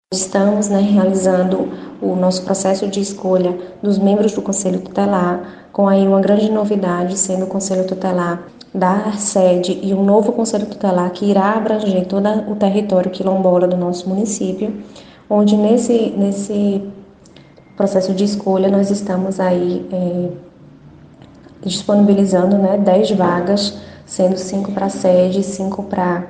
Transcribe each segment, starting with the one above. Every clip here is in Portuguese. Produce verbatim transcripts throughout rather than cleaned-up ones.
Estamos, né, realizando o nosso processo de escolha dos membros do Conselho Tutelar, com aí uma grande novidade, sendo o Conselho Tutelar da sede e um novo Conselho Tutelar que irá abranger todo o território quilombola do nosso município, onde nesse, nesse processo de escolha nós estamos aí é, disponibilizando, né, dez vagas, sendo cinco para a sede e cinco para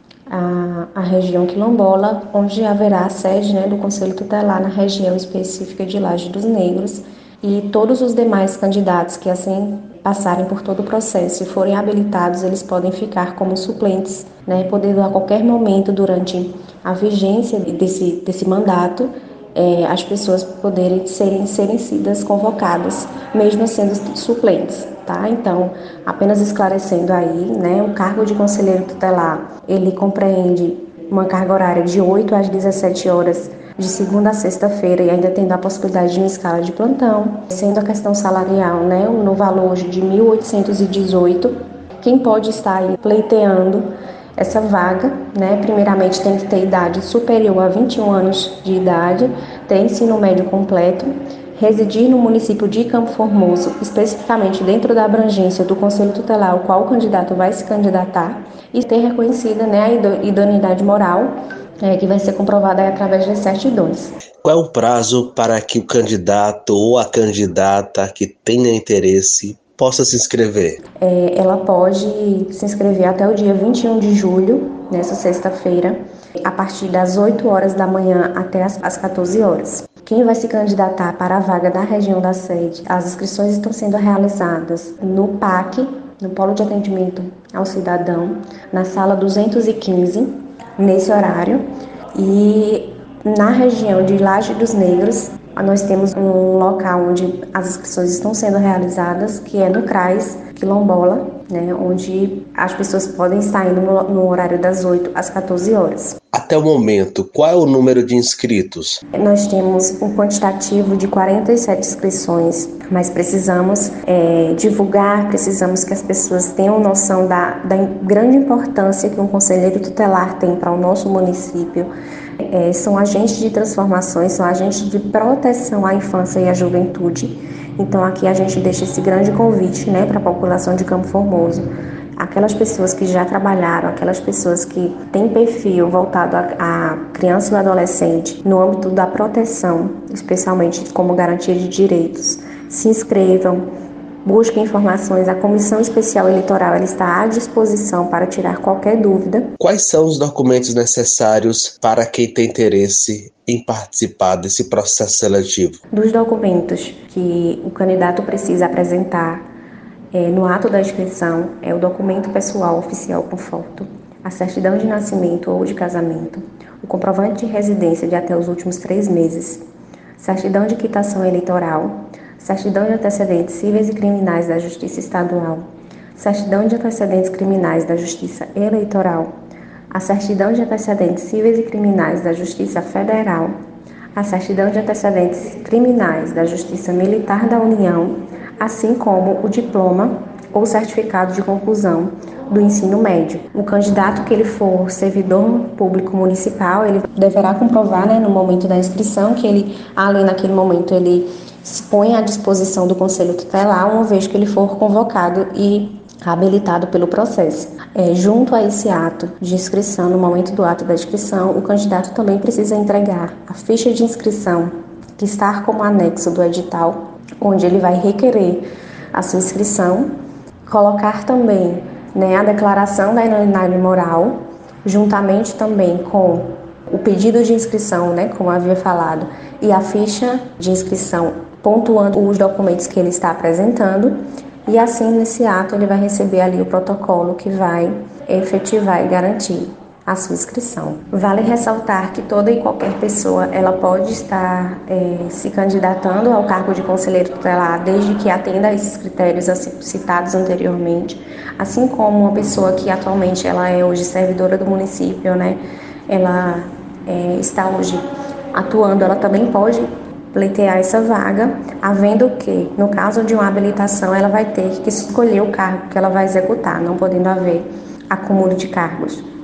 a, a região quilombola, onde haverá a sede, né, do Conselho Tutelar na região específica de Laje dos Negros, e todos os demais candidatos que assim passarem por todo o processo e forem habilitados, eles podem ficar como suplentes, né, podendo a qualquer momento durante a vigência desse, desse mandato, é, as pessoas poderem serem, serem sidas convocadas, mesmo sendo suplentes, tá? Então, apenas esclarecendo aí, né, o cargo de conselheiro tutelar, ele compreende uma carga horária de oito às dezessete horas, de segunda a sexta-feira, e ainda tendo a possibilidade de uma escala de plantão, sendo a questão salarial, né, no valor de mil oitocentos e dezoito. Quem pode estar aí pleiteando essa vaga, né, primeiramente tem que ter idade superior a vinte e um anos de idade, ter ensino médio completo, residir no município de Campo Formoso, especificamente dentro da abrangência do Conselho Tutelar ao qual o candidato vai se candidatar, e ter reconhecida, né, a idoneidade moral, é, que vai ser comprovada aí através das certidões. Qual é o prazo para que o candidato ou a candidata que tenha interesse possa se inscrever? É, ela pode se inscrever até o dia vinte e um de julho, nessa sexta-feira, a partir das oito horas da manhã até as, as quatorze horas. Quem vai se candidatar para a vaga da região da sede, as inscrições estão sendo realizadas no P A C, no Polo de Atendimento ao Cidadão, na sala duzentos e quinze, nesse horário, e na região de Laje dos Negros, nós temos um local onde as inscrições estão sendo realizadas, que é no CRAS Quilombola, né, onde as pessoas podem estar indo no, no horário das oito às quatorze horas. Até o momento, qual é o número de inscritos? Nós temos um quantitativo de quarenta e sete inscrições, mas precisamos é, divulgar, precisamos que as pessoas tenham noção da, da grande importância que um conselheiro tutelar tem para o nosso município. É, são agentes de transformações, são agentes de proteção à infância e à juventude. Então aqui a gente deixa esse grande convite, né, para a população de Campo Formoso. Aquelas pessoas que já trabalharam, aquelas pessoas que têm perfil voltado a, a criança e o adolescente no âmbito da proteção, especialmente como garantia de direitos, se inscrevam, busquem informações. A Comissão Especial Eleitoral ela está à disposição para tirar qualquer dúvida. Quais são os documentos necessários para quem tem interesse em participar desse processo seletivo? Dos documentos que o candidato precisa apresentar É, no ato da inscrição, é o documento pessoal oficial com foto, a certidão de nascimento ou de casamento, o comprovante de residência de até os últimos três meses, certidão de quitação eleitoral, certidão de antecedentes cíveis e criminais da Justiça Estadual, certidão de antecedentes criminais da Justiça Eleitoral, a certidão de antecedentes cíveis e criminais da Justiça Federal, a certidão de antecedentes criminais da Justiça Militar da União, assim como o diploma ou certificado de conclusão do ensino médio. O candidato que ele for servidor público municipal, ele deverá comprovar, né, no momento da inscrição, que ele, ali naquele momento, ele se põe à disposição do Conselho Tutelar, uma vez que ele for convocado e habilitado pelo processo. É, junto a esse ato de inscrição, no momento do ato da inscrição, o candidato também precisa entregar a ficha de inscrição, que está como anexo do edital, onde ele vai requerer a sua inscrição, colocar também, né, a declaração da idoneidade moral, juntamente também com o pedido de inscrição, né, como havia falado, e a ficha de inscrição, pontuando os documentos que ele está apresentando, e assim nesse ato ele vai receber ali o protocolo que vai efetivar e garantir a sua inscrição. Vale ressaltar que toda e qualquer pessoa ela pode estar é, se candidatando ao cargo de conselheiro tutelar, desde que atenda a esses critérios citados anteriormente, assim como uma pessoa que atualmente ela é hoje servidora do município, né? Ela é, está hoje atuando, ela também pode pleitear essa vaga, havendo que, no caso de uma habilitação, ela vai ter que escolher o cargo que ela vai executar, não podendo haver acúmulo de cargos.